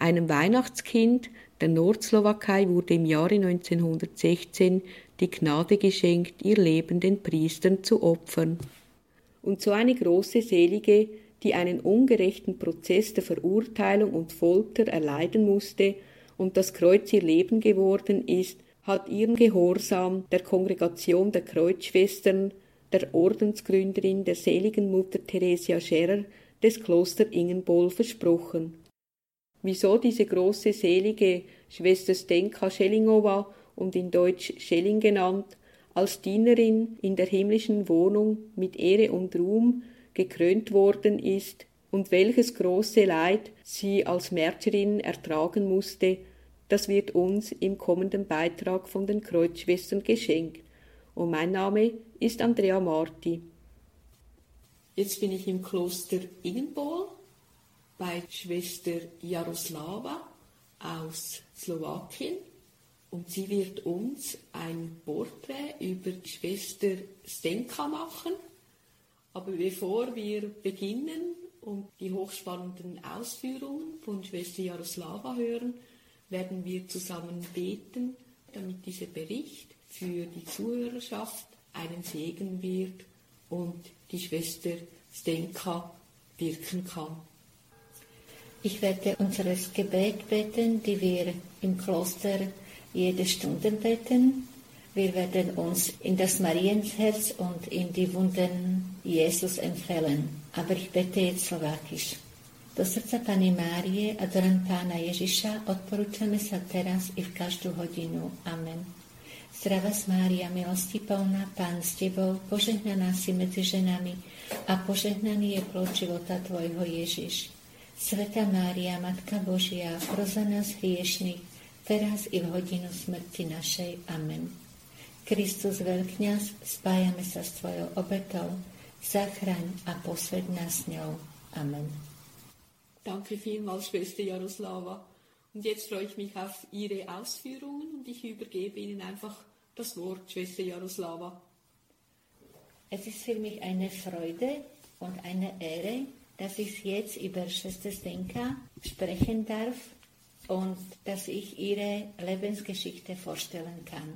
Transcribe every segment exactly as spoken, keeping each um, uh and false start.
einem Weihnachtskind der Nordslowakei wurde im Jahre neunzehnhundertsechzehn die Gnade geschenkt, ihr Leben den Priestern zu opfern. Und so eine große Selige, die einen ungerechten Prozess der Verurteilung und Folter erleiden musste und das Kreuz ihr Leben geworden ist, hat ihren Gehorsam der Kongregation der Kreuzschwestern, der Ordensgründerin der seligen Mutter Theresia Scherer des Kloster Ingenbohl versprochen. Wieso diese große Selige Schwester Zdenka Schellingowa und in Deutsch Schelling genannt, als Dienerin in der himmlischen Wohnung mit Ehre und Ruhm gekrönt worden ist und welches große Leid sie als Märtyrin ertragen musste, das wird uns im kommenden Beitrag von den Kreuzschwestern geschenkt. Und mein Name ist Andrea Marti. Jetzt bin ich im Kloster Ingenbohl bei Schwester Jaroslava aus Slowakien und sie wird uns ein Porträt über die Schwester Zdenka machen. Aber bevor wir beginnen und die hochspannenden Ausführungen von Schwester Jaroslava hören, werden wir zusammen beten, damit dieser Bericht für die Zuhörerschaft einen Segen wird und die Schwester Zdenka wirken kann. Ich werde unseres Gebet beten, die wir im Kloster jede Stunde beten. Wir werden uns in das Marienherz und in die Wunden Jesus empfehlen. Aber ich bete jetzt slovakisch. Do srdca Panny Márie a do rán Pána Ježiša odporúčame sa teraz i v každú hodinu. Amen. Zdravá Mária, milosti plná, Pán s Tebou, požehnaná si medzi ženami a požehnaný je plod života Tvojho Ježiš. Svätá Mária, Matka Božia, pros za nás hriešnych, teraz i v hodinu smrti našej. Amen. Kristus veľkňaz, spájame sa s Tvojou obetou, zachraň a posväť nás s ňou. Amen. Danke vielmals, Schwester Jaroslava. Und jetzt freue ich mich auf Ihre Ausführungen und ich übergebe Ihnen einfach das Wort, Schwester Jaroslava. Es ist für mich eine Freude und eine Ehre, dass ich jetzt über Schwester Zdenka sprechen darf und dass ich ihre Lebensgeschichte vorstellen kann.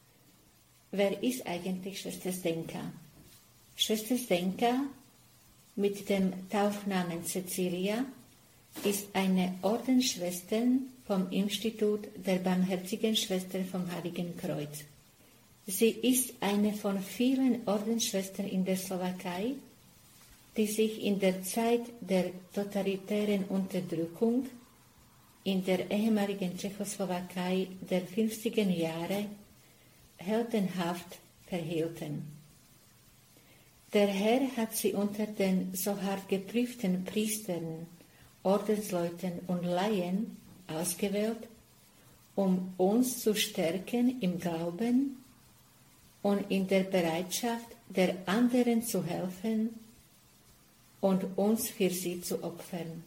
Wer ist eigentlich Schwester Zdenka? Schwester Zdenka mit dem Taufnamen Cecilia ist eine Ordensschwester vom Institut der Barmherzigen Schwestern vom Heiligen Kreuz. Sie ist eine von vielen Ordensschwestern in der Slowakei, die sich in der Zeit der totalitären Unterdrückung in der ehemaligen Tschechoslowakei der fünfziger Jahre heldenhaft verhielten. Der Herr hat sie unter den so hart geprüften Priestern, Ordensleuten und Laien ausgewählt, um uns zu stärken im Glauben und in der Bereitschaft, der anderen zu helfen und uns für sie zu opfern.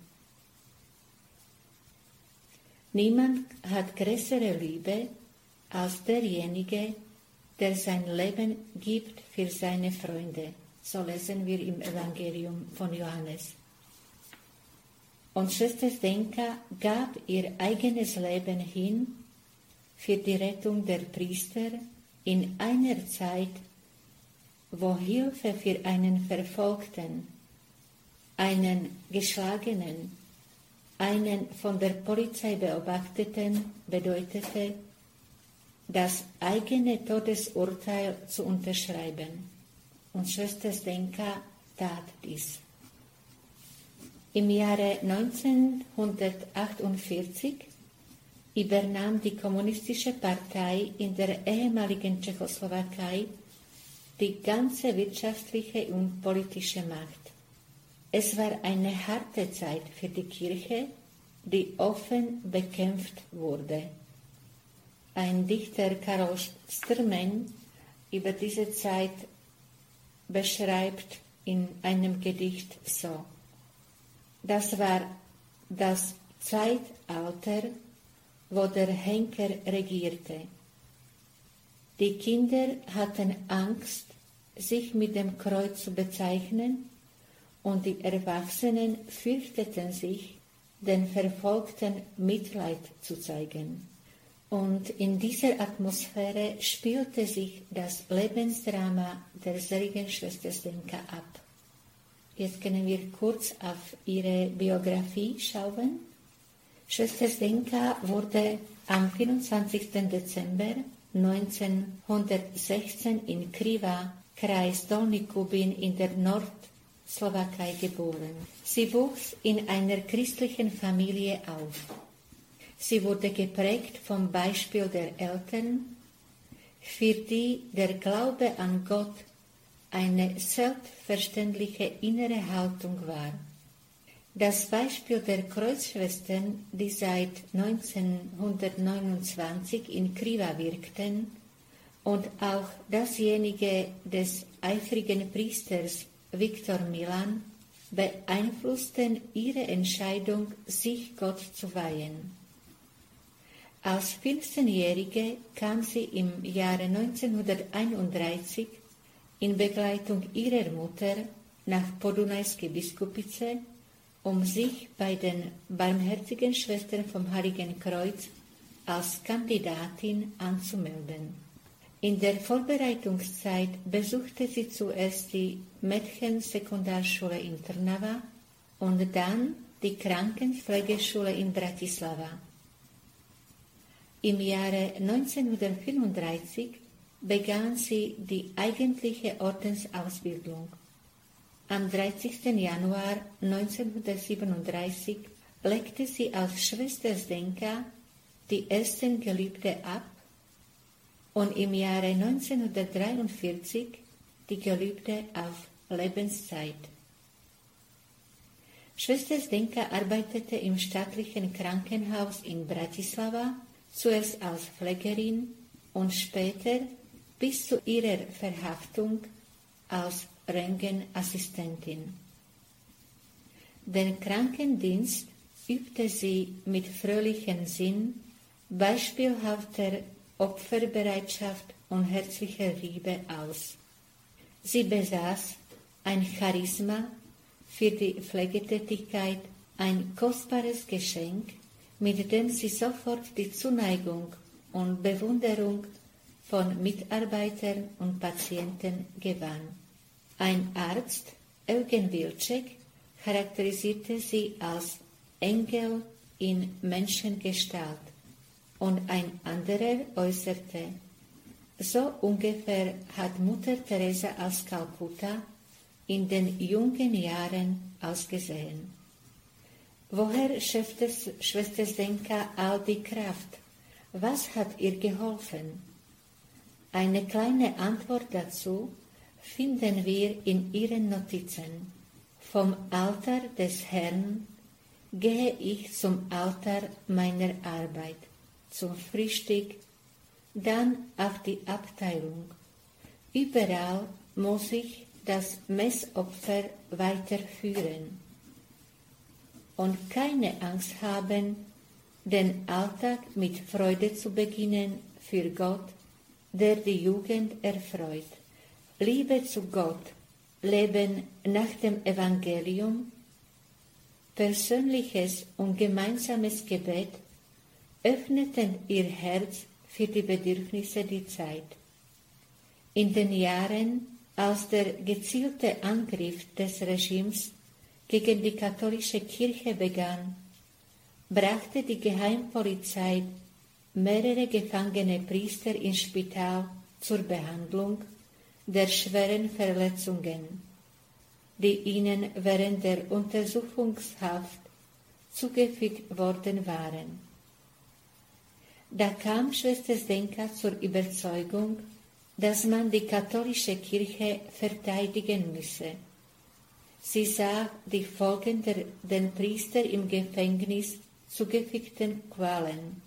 Niemand hat größere Liebe als derjenige, der sein Leben gibt für seine Freunde. So lesen wir im Evangelium von Johannes. Und Schwester Zdenka gab ihr eigenes Leben hin für die Rettung der Priester in einer Zeit, wo Hilfe für einen Verfolgten, einen Geschlagenen, einen von der Polizei Beobachteten bedeutete, das eigene Todesurteil zu unterschreiben. Und Schwester Zdenka tat dies. Im Jahre neunzehnhundertachtundvierzig übernahm die Kommunistische Partei in der ehemaligen Tschechoslowakei die ganze wirtschaftliche und politische Macht. Es war eine harte Zeit für die Kirche, die offen bekämpft wurde. Ein Dichter, Karol Strmen, über diese Zeit beschreibt in einem Gedicht so: Das war das Zeitalter, wo der Henker regierte. Die Kinder hatten Angst, sich mit dem Kreuz zu bezeichnen, und die Erwachsenen fürchteten sich, den Verfolgten Mitleid zu zeigen. Und in dieser Atmosphäre spielte sich das Lebensdrama der seligen Schwester Zdenka ab. Jetzt können wir kurz auf ihre Biografie schauen. Schwester Zdenka wurde am vierundzwanzigsten Dezember neunzehnhundertsechzehn in Kriva, Kreis Dolní Kubín in der Nordslowakei geboren. Sie wuchs in einer christlichen Familie auf. Sie wurde geprägt vom Beispiel der Eltern, für die der Glaube an Gott eine selbstverständliche innere Haltung war. Das Beispiel der Kreuzschwestern, die seit neunzehnhundertneunundzwanzig in Kriva wirkten, und auch dasjenige des eifrigen Priesters Viktor Milan beeinflussten ihre Entscheidung, sich Gott zu weihen. Als fünfzehnjährige kam sie im Jahre neunzehnhunderteinunddreißig in Begleitung ihrer Mutter nach Podunajské Biskupice, um sich bei den Barmherzigen Schwestern vom Heiligen Kreuz als Kandidatin anzumelden. In der Vorbereitungszeit besuchte sie zuerst die Mädchensekundarschule in Trnava und dann die Krankenpflegeschule in Bratislava. Im Jahre neunzehnhundertfünfunddreißig begann sie die eigentliche Ordensausbildung. Am dreißigsten Januar neunzehnhundertsiebenunddreißig legte sie als Schwester Zdenka die ersten Gelübde ab und im Jahre neunzehnhundertdreiundvierzig die Gelübde auf Lebenszeit. Schwester Zdenka arbeitete im staatlichen Krankenhaus in Bratislava, zuerst als Pflegerin und später bis zu ihrer Verhaftung als Röntgenassistentin. Den Krankendienst übte sie mit fröhlichem Sinn, beispielhafter Opferbereitschaft und herzlicher Liebe aus. Sie besaß ein Charisma für die Pflegetätigkeit, ein kostbares Geschenk, mit dem sie sofort die Zuneigung und Bewunderung von Mitarbeitern und Patienten gewann. Ein Arzt, Eugen Wilczek, charakterisierte sie als Engel in Menschengestalt und ein anderer äußerte, so ungefähr hat Mutter Teresa aus Kalkutta in den jungen Jahren ausgesehen. Woher schöpfte Schwester Zdenka all die Kraft? Was hat ihr geholfen? Eine kleine Antwort dazu finden wir in ihren Notizen. Vom Altar des Herrn gehe ich zum Altar meiner Arbeit, zum Frühstück, dann auf die Abteilung. Überall muss ich das Messopfer weiterführen und keine Angst haben, den Alltag mit Freude zu beginnen für Gott, der die Jugend erfreut. Liebe zu Gott, Leben nach dem Evangelium, persönliches und gemeinsames Gebet öffneten ihr Herz für die Bedürfnisse der Zeit. In den Jahren, als der gezielte Angriff des Regimes gegen die katholische Kirche begann, brachte die Geheimpolizei mehrere gefangene Priester ins Spital zur Behandlung der schweren Verletzungen, die ihnen während der Untersuchungshaft zugefügt worden waren. Da kam Schwester Zdenka zur Überzeugung, dass man die katholische Kirche verteidigen müsse. Sie sah die Folgen der den Priester im Gefängnis zugefügten Qualen.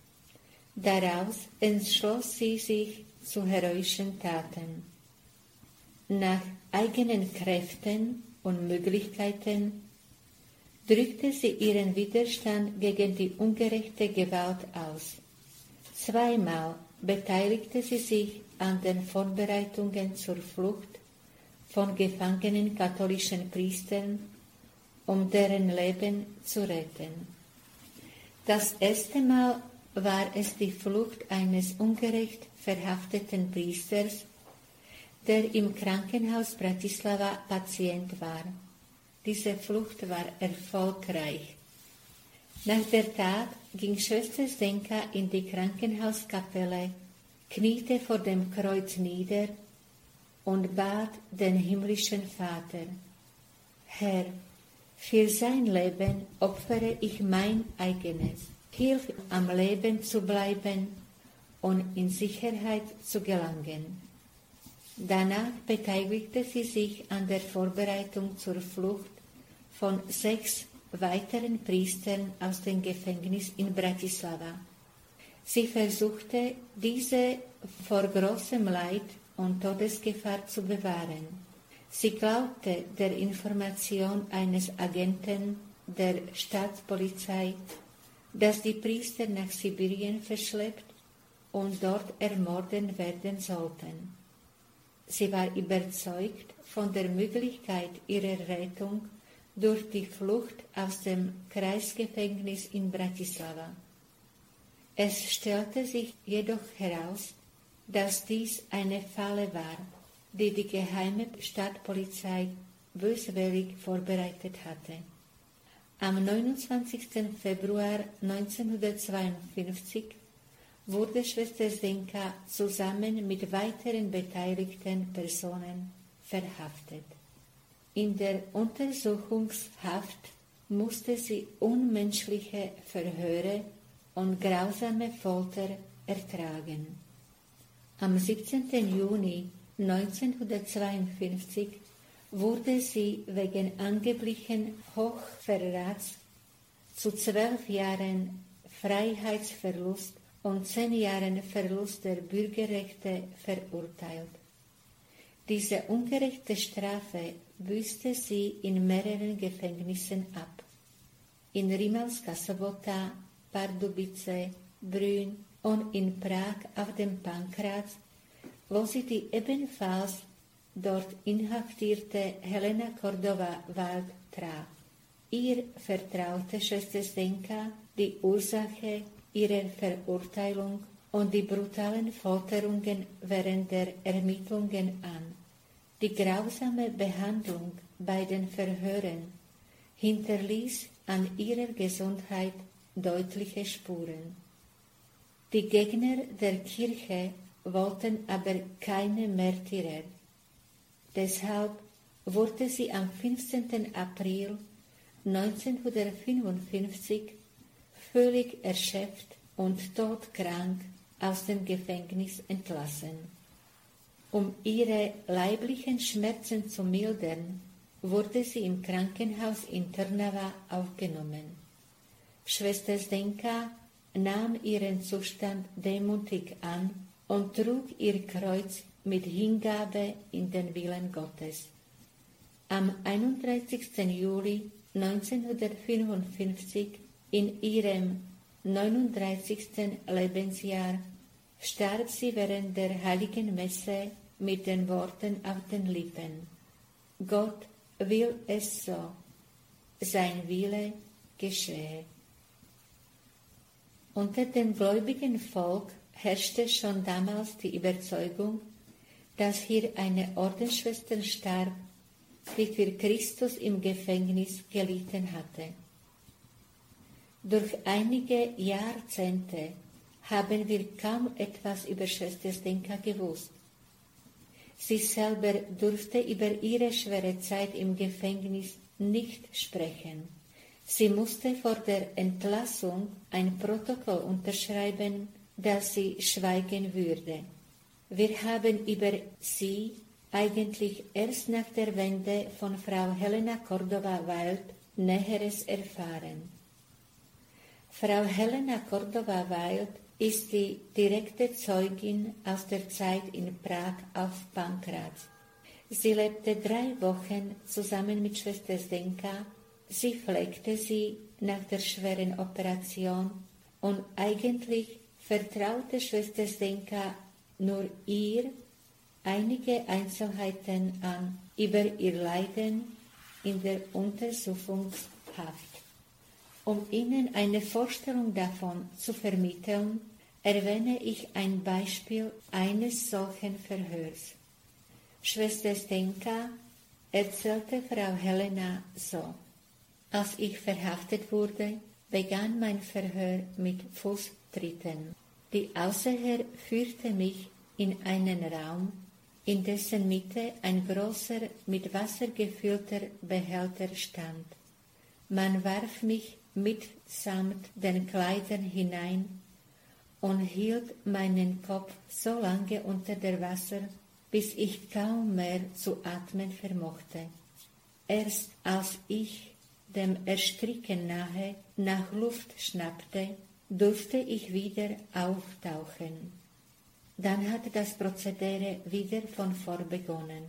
Daraus entschloss sie sich zu heroischen Taten. Nach eigenen Kräften und Möglichkeiten drückte sie ihren Widerstand gegen die ungerechte Gewalt aus. Zweimal beteiligte sie sich an den Vorbereitungen zur Flucht von gefangenen katholischen Priestern um deren Leben zu retten. Das erste Mal war es die Flucht eines ungerecht verhafteten Priesters, der im Krankenhaus Bratislava Patient war. Diese Flucht war erfolgreich. Nach der Tat ging Schwester Zdenka in die Krankenhauskapelle, kniete vor dem Kreuz nieder und bat den himmlischen Vater: Herr, für sein Leben opfere ich mein eigenes. Hilf, am Leben zu bleiben und in Sicherheit zu gelangen. Danach beteiligte sie sich an der Vorbereitung zur Flucht von sechs weiteren Priestern aus dem Gefängnis in Bratislava. Sie versuchte, diese vor großem Leid und Todesgefahr zu bewahren. Sie glaubte der Information eines Agenten der Staatspolizei, dass die Priester nach Sibirien verschleppt und dort ermorden werden sollten. Sie war überzeugt von der Möglichkeit ihrer Rettung durch die Flucht aus dem Kreisgefängnis in Bratislava. Es stellte sich jedoch heraus, dass dies eine Falle war, die die geheime Staatspolizei böswillig vorbereitet hatte. Am neunundzwanzigsten Februar neunzehnhundertzweiundfünfzig wurde Schwester Zdenka zusammen mit weiteren beteiligten Personen verhaftet. In der Untersuchungshaft musste sie unmenschliche Verhöre und grausame Folter ertragen. Am siebzehnten Juni neunzehnhundertzweiundfünfzig wurde sie wegen angeblichen Hochverrats zu zwölf Jahren Freiheitsverlust und zehn Jahren Verlust der Bürgerrechte verurteilt. Diese ungerechte Strafe büßte sie in mehreren Gefängnissen ab. In Rimavská Sobota, Pardubice, Brünn und in Prag auf dem Pankráz, wo sie die ebenfalls dort inhaftierte Helena Cordova-Wald traf. Ihr vertraute Schwester Zdenka die Ursache ihrer Verurteilung und die brutalen Folterungen während der Ermittlungen an. Die grausame Behandlung bei den Verhören hinterließ an ihrer Gesundheit deutliche Spuren. Die Gegner der Kirche wollten aber keine Märtyrer. Deshalb wurde sie am fünfzehnten April neunzehnhundertfünfundfünfzig völlig erschöpft und todkrank aus dem Gefängnis entlassen. Um ihre leiblichen Schmerzen zu mildern, wurde sie im Krankenhaus in Trnava aufgenommen. Schwester Zdenka nahm ihren Zustand demutig an und trug ihr Kreuz mit Hingabe in den Willen Gottes. Am einunddreißigsten Juli neunzehnhundertfünfundfünfzig, in ihrem neununddreißigsten Lebensjahr, starb sie während der Heiligen Messe mit den Worten auf den Lippen: Gott will es so, sein Wille geschehe. Unter dem gläubigen Volk herrschte schon damals die Überzeugung, dass hier eine Ordensschwester starb, die für Christus im Gefängnis gelitten hatte. Durch einige Jahrzehnte haben wir kaum etwas über Schwester Zdenka gewusst. Sie selber durfte über ihre schwere Zeit im Gefängnis nicht sprechen. Sie musste vor der Entlassung ein Protokoll unterschreiben, dass sie schweigen würde. Wir haben über sie eigentlich erst nach der Wende von Frau Helena Cordova-Wald Näheres erfahren. Frau Helena Cordova-Wald ist die direkte Zeugin aus der Zeit in Prag auf Pankráz. Sie lebte drei Wochen zusammen mit Schwester Zdenka. Sie pflegte sie nach der schweren Operation und eigentlich vertraute Schwester Zdenka nur ihr einige Einzelheiten an über ihr Leiden in der Untersuchungshaft. Um Ihnen eine Vorstellung davon zu vermitteln, erwähne ich ein Beispiel eines solchen Verhörs. Schwester Zdenka erzählte Frau Helena so: Als ich verhaftet wurde, begann mein Verhör mit Fußtritten. Die Aufseher führte mich in einen Raum, in dessen Mitte ein großer, mit Wasser gefüllter Behälter stand. Man warf mich mitsamt den Kleidern hinein und hielt meinen Kopf so lange unter der Wasser, bis ich kaum mehr zu atmen vermochte. Erst als ich dem Ersticken nahe nach Luft schnappte, durfte ich wieder auftauchen. Dann hat das Prozedere wieder von vorn begonnen.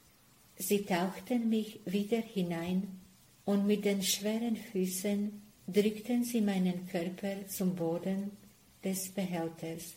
Sie tauchten mich wieder hinein und mit den schweren Füßen drückten sie meinen Körper zum Boden des Behälters.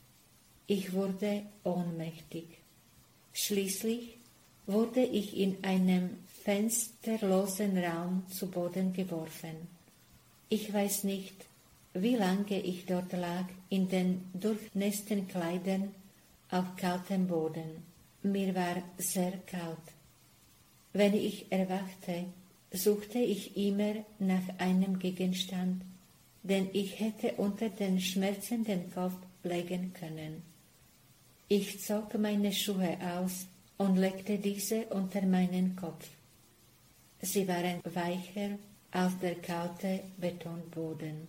Ich wurde ohnmächtig. Schließlich wurde ich in einem fensterlosen Raum zu Boden geworfen. Ich weiß nicht, wie lange ich dort lag, in den durchnässten Kleidern auf kaltem Boden. Mir war sehr kalt. Wenn ich erwachte, suchte ich immer nach einem Gegenstand, den ich hätte unter den schmerzenden Kopf legen können. Ich zog meine Schuhe aus und legte diese unter meinen Kopf. Sie waren weicher als der kalte Betonboden.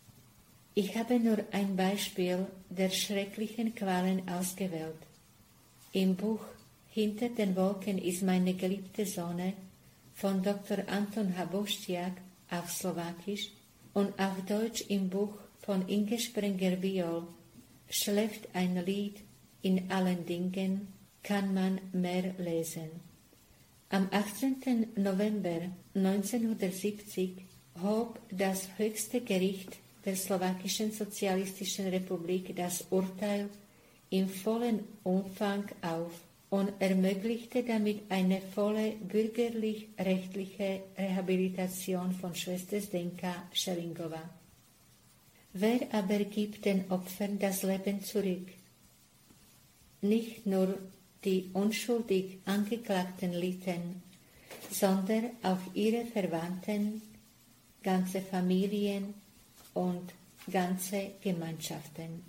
Ich habe nur ein Beispiel der schrecklichen Qualen ausgewählt. Im Buch Hinter den Wolken ist meine geliebte Sonne von Doktor Anton Habostiak auf Slowakisch und auf Deutsch im Buch von Inge Sprenger-Viol Schläft ein Lied in allen Dingen, kann man mehr lesen. Am achtzehnten November neunzehnhundertsiebzig hob das höchste Gericht der Slowakischen Sozialistischen Republik das Urteil im vollen Umfang auf und ermöglichte damit eine volle bürgerlich-rechtliche Rehabilitation von Schwester Zdenka Schelingova. Wer aber gibt den Opfern das Leben zurück? Nicht nur die unschuldig Angeklagten litten, sondern auch ihre Verwandten, ganze Familien und ganze Gemeinschaften.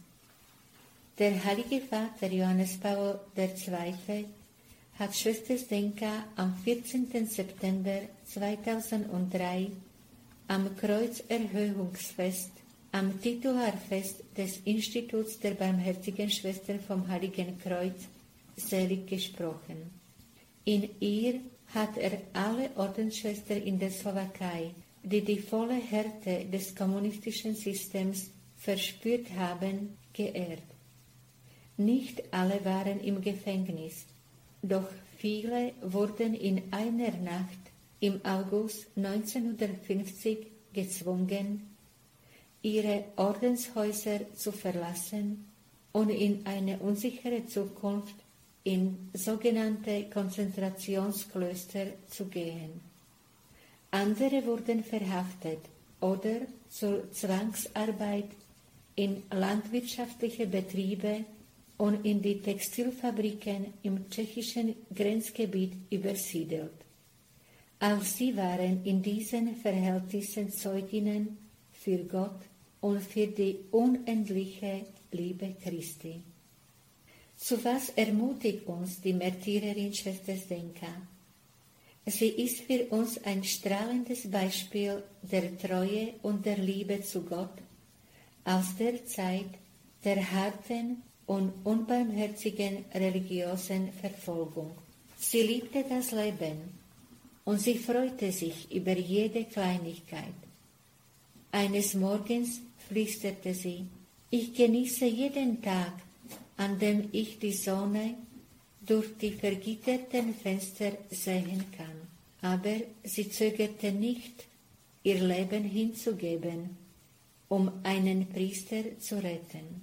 Der Heilige Vater Johannes Paul der Zweite hat Schwester Zdenka am vierzehnten September zweitausenddrei am Kreuzerhöhungsfest, am Titularfest des Instituts der Barmherzigen Schwestern vom Heiligen Kreuz selig gesprochen. In ihr hat er alle Ordensschwestern in der Slowakei, die die volle Härte des kommunistischen Systems verspürt haben, geehrt. Nicht alle waren im Gefängnis, doch viele wurden in einer Nacht im August neunzehnhundertfünfzig gezwungen, ihre Ordenshäuser zu verlassen und in eine unsichere Zukunft in sogenannte Konzentrationsklöster zu gehen. Andere wurden verhaftet oder zur Zwangsarbeit in landwirtschaftliche Betriebe und in die Textilfabriken im tschechischen Grenzgebiet übersiedelt. Auch sie waren in diesen Verhältnissen Zeuginnen für Gott und für die unendliche Liebe Christi. Zu was ermutigt uns die Märtyrerin Schwester Zdenka? Sie ist für uns ein strahlendes Beispiel der Treue und der Liebe zu Gott aus der Zeit der harten und unbarmherzigen religiösen Verfolgung. Sie liebte das Leben und sie freute sich über jede Kleinigkeit. Eines Morgens flüsterte sie: Ich genieße jeden Tag, an dem ich die Sonne durch die vergitterten Fenster sehen kann. Aber sie zögerte nicht, ihr Leben hinzugeben, um einen Priester zu retten.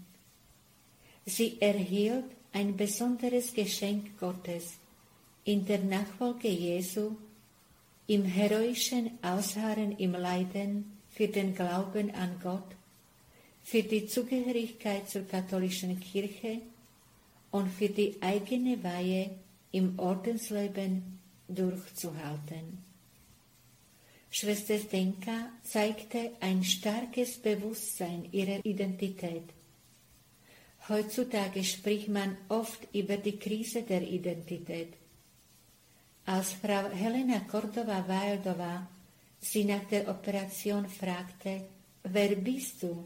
Sie erhielt ein besonderes Geschenk Gottes in der Nachfolge Jesu im heroischen Ausharren im Leiden für den Glauben an Gott, für die Zugehörigkeit zur katholischen Kirche und für die eigene Weihe im Ordensleben durchzuhalten. Schwester Zdenka zeigte ein starkes Bewusstsein ihrer Identität. Heutzutage spricht man oft über die Krise der Identität. Als Frau Helena Cordova-Valdova sie nach der Operation fragte, »Wer bist du?«,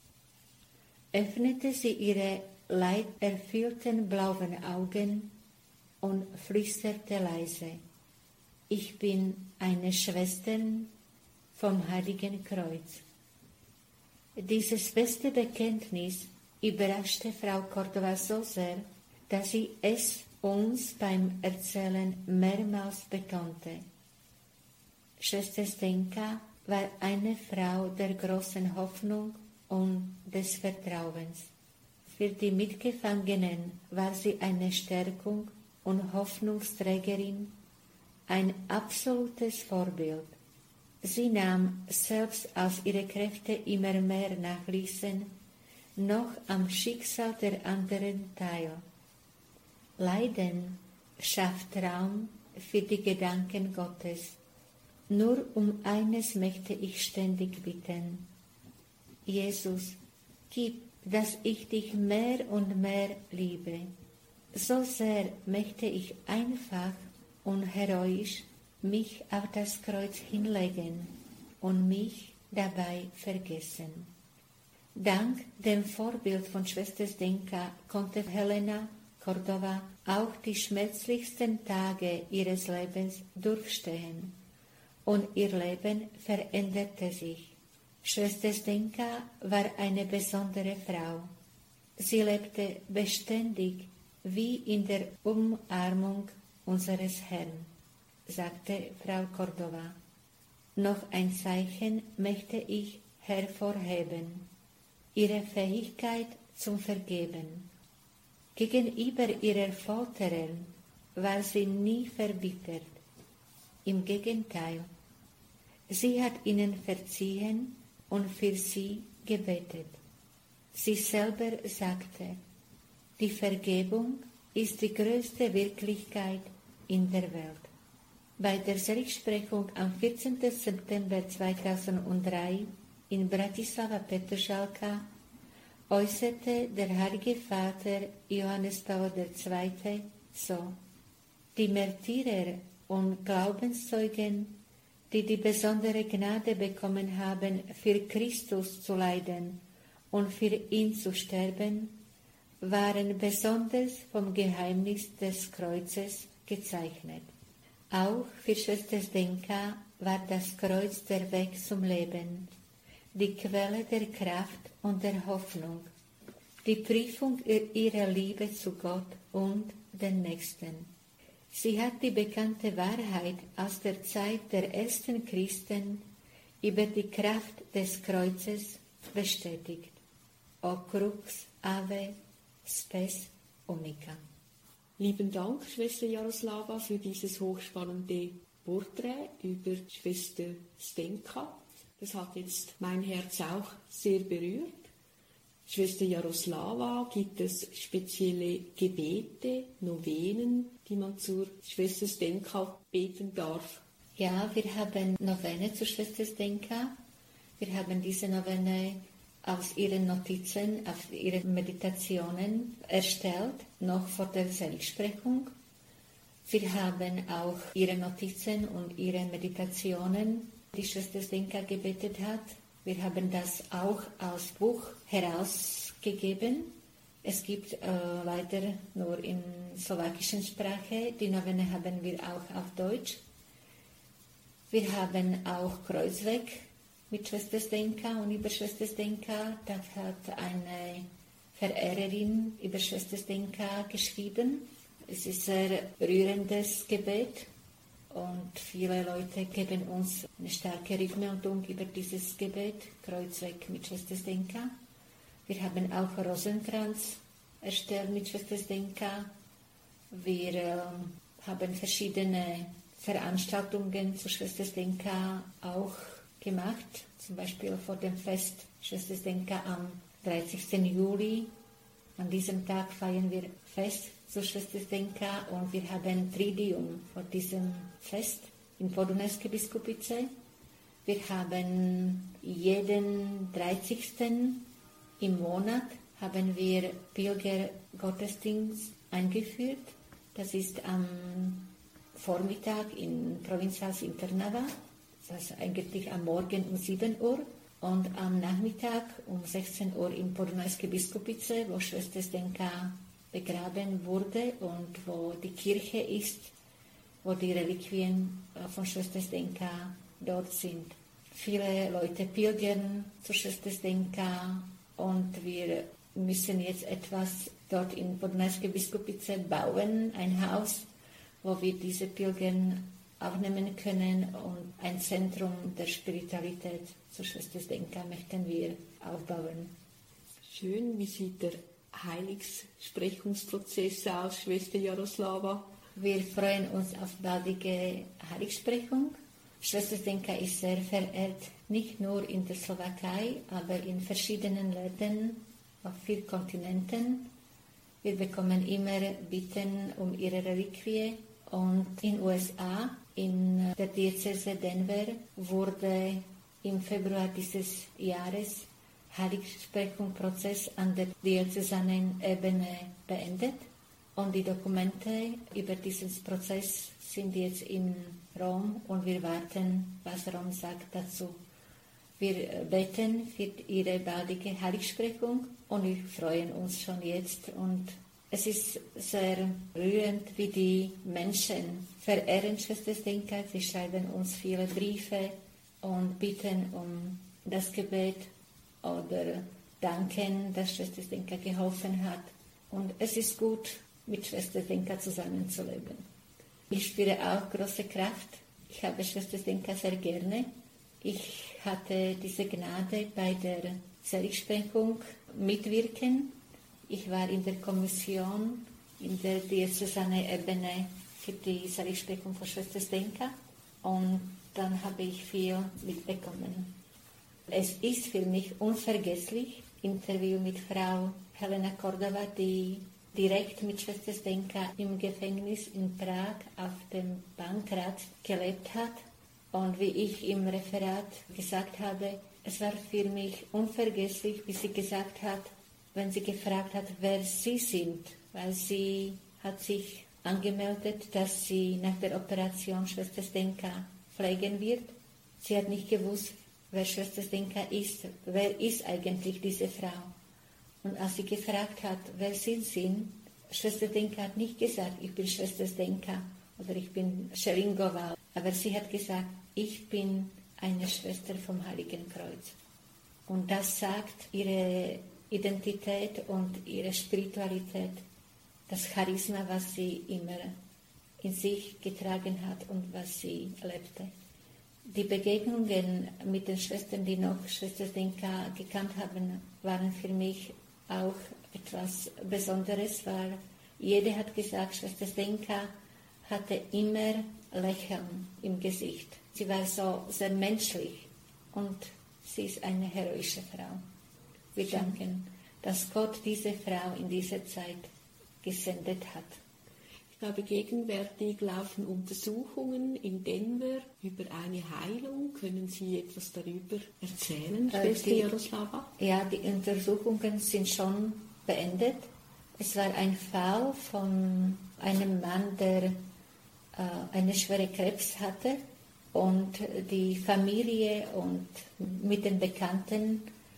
öffnete sie ihre leiderfüllten blauen Augen und flüsterte leise, »Ich bin eine Schwester vom Heiligen Kreuz.« Dieses beste Bekenntnis überraschte Frau Cordova so sehr, dass sie es uns beim Erzählen mehrmals betonte. Schwester Zdenka war eine Frau der großen Hoffnung und des Vertrauens. Für die Mitgefangenen war sie eine Stärkung und Hoffnungsträgerin, ein absolutes Vorbild. Sie nahm, selbst als ihre Kräfte immer mehr nachließen, noch am Schicksal der anderen teil. Leiden schafft Raum für die Gedanken Gottes. Nur um eines möchte ich ständig bitten. Jesus, gib, dass ich dich mehr und mehr liebe. So sehr möchte ich einfach und heroisch mich auf das Kreuz hinlegen und mich dabei vergessen. Dank dem Vorbild von Schwester Zdenka konnte Helena Cordova auch die schmerzlichsten Tage ihres Lebens durchstehen und ihr Leben veränderte sich. Schwester Zdenka war eine besondere Frau. Sie lebte beständig wie in der Umarmung unseres Herrn, sagte Frau Cordova. Noch ein Zeichen möchte ich hervorheben: ihre Fähigkeit zum Vergeben. Gegenüber ihrer Folterern war sie nie verbittert. Im Gegenteil, sie hat ihnen verziehen und für sie gebetet. Sie selber sagte, die Vergebung ist die größte Wirklichkeit in der Welt. Bei der Seligsprechung am vierzehnten September zweitausenddrei in Bratislava Petržalka äußerte der Heilige Vater Johannes Paul der Zweite so: Die Märtyrer und Glaubenszeugen, die die besondere Gnade bekommen haben, für Christus zu leiden und für ihn zu sterben, waren besonders vom Geheimnis des Kreuzes gezeichnet. Auch für Schwester Zdenka war das Kreuz der Weg zum Leben, die Quelle der Kraft und der Hoffnung, die Prüfung ihrer Liebe zu Gott und den Nächsten. Sie hat die bekannte Wahrheit aus der Zeit der ersten Christen über die Kraft des Kreuzes bestätigt. O crux ave spes umica. Lieben Dank, Schwester Jaroslava, für dieses hochspannende Porträt über Schwester Zdenka. Das hat jetzt mein Herz auch sehr berührt. Schwester Jaroslava, gibt es spezielle Gebete, Novenen, die man zur Schwester Zdenka beten darf? Ja, wir haben Novene zur Schwester Zdenka. Wir haben diese Novene aus ihren Notizen, aus ihren Meditationen erstellt, noch vor der Seligsprechung. Wir haben auch ihre Notizen und ihre Meditationen, die Schwester Zdenka gebetet hat. Wir haben das auch als Buch herausgegeben. Es gibt äh, leider nur in slowakischen Sprache. Die Novene haben wir auch auf Deutsch. Wir haben auch Kreuzweg mit Schwester Zdenka und über Schwester Zdenka. Das hat eine Verehrerin über Schwester Zdenka geschrieben. Es ist ein sehr rührendes Gebet. Und viele Leute geben uns eine starke Rückmeldung über dieses Gebet, Kreuzweg mit Schwester Zdenka. Wir haben auch Rosenkranz erstellt mit Schwester Zdenka. Wir äh, haben verschiedene Veranstaltungen zu Schwester Zdenka auch gemacht, zum Beispiel vor dem Fest Schwester Zdenka am dreißigsten Juli. An diesem Tag feiern wir Fest zu Schwester Zdenka und wir haben Tridium vor diesem Fest in Podunajskej Biskupice. Wir haben jeden dreißigsten im Monat haben wir Pilgergottesdienst eingeführt. Das ist am Vormittag in Provinzhaus in Trnava, das ist eigentlich am Morgen um sieben Uhr und am Nachmittag um sechzehn Uhr in Podunajskej Biskupice, wo Schwester Zdenka begraben wurde und wo die Kirche ist, wo die Reliquien von Schwester Zdenka dort sind. Viele Leute pilgern zu Schwester Zdenka und wir müssen jetzt etwas dort in Podunajskej Biskupice bauen, ein Haus, wo wir diese Pilger aufnehmen können und ein Zentrum der Spiritualität zu Schwester Zdenka möchten wir aufbauen. Schön, wie sieht der Heiligsprechungsprozess aus, Schwester Jaroslava? Wir freuen uns auf baldige Heiligsprechung. Schwester Zdenka ist sehr verehrt, nicht nur in der Slowakei, aber in verschiedenen Ländern auf vier Kontinenten. Wir bekommen immer Bitten um ihre Reliquie und in den U S A, in der Diözese Denver, wurde im Februar dieses Jahres Heiligsprechungsprozess an der diözesanen Ebene beendet und die Dokumente über diesen Prozess sind jetzt in Rom und wir warten, was Rom sagt dazu. Wir beten für ihre baldige Heiligsprechung und wir freuen uns schon jetzt. Und es ist sehr rührend, wie die Menschen verehren Schwester Zdenka. Sie schreiben uns viele Briefe und bitten um das Gebet oder danken, dass Schwester Zdenka geholfen hat. Und es ist gut, mit Schwester Zdenka zusammenzuleben. Ich spüre auch große Kraft. Ich habe Schwester Zdenka sehr gerne. Ich hatte diese Gnade bei der Seligsprechung mitwirken. Ich war in der Kommission in der diözesanen Ebene für die Seligsprechung von Schwester Zdenka und dann habe ich viel mitbekommen. Es ist für mich unvergesslich, Interview mit Frau Helena Cordova, die direkt mit Schwester Zdenka im Gefängnis in Prag auf dem Bankrad gelebt hat. Und wie ich im Referat gesagt habe, es war für mich unvergesslich, wie sie gesagt hat, wenn sie gefragt hat, wer sie sind, weil sie hat sich angemeldet, dass sie nach der Operation Schwester Zdenka pflegen wird. Sie hat nicht gewusst, wer Schwester Zdenka ist, wer ist eigentlich diese Frau. Und als sie gefragt hat, wer sie sind, Schwester Zdenka hat nicht gesagt, ich bin Schwester Zdenka oder ich bin Scheringowa, aber sie hat gesagt, ich bin eine Schwester vom Heiligen Kreuz. Und das sagt ihre Identität und ihre Spiritualität, das Charisma, was sie immer in sich getragen hat und was sie lebte. Die Begegnungen mit den Schwestern, die noch Schwester Zdenka gekannt haben, waren für mich auch etwas Besonderes, weil jede hat gesagt, Schwester Zdenka hatte immer Lächeln im Gesicht. Sie war so sehr menschlich und sie ist eine heroische Frau. Wir danken, dass Gott diese Frau in dieser Zeit gesendet hat. Ich glaube, gegenwärtig laufen Untersuchungen in Denver über eine Heilung. Können Sie etwas darüber erzählen, Schwester die, Jaroslava? Ja, die Untersuchungen sind schon beendet. Es war ein Fall von einem Mann, der äh, eine schwere Krebs hatte und die Familie und mit den Bekannten